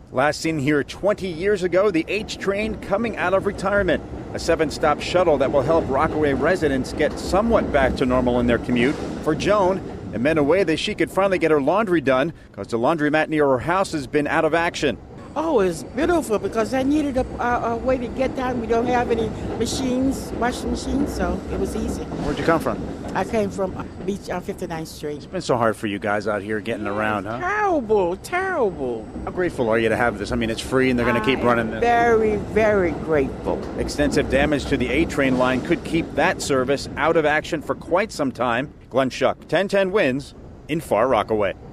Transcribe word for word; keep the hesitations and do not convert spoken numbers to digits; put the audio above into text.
Last seen here twenty years ago, the H train coming out of retirement. A seven-stop shuttle that will help Rockaway residents get somewhat back to normal in their commute. For Joan, it meant a way that she could finally get her laundry done because the laundromat near her house has been out of action. Oh, it's beautiful because I needed a, a, a way to get down. We don't have any machines, washing machines, so it was easy. Where'd you come from? I came from Beach on fifty-ninth Street. It's been so hard for you guys out here getting yeah, around, huh? Terrible, terrible. How grateful are you to have this? I mean, it's free and they're going to keep running this. Very, very grateful. Extensive damage to the A train line could keep that service out of action for quite some time. Glenn Schuck, ten ten Wins in Far Rockaway.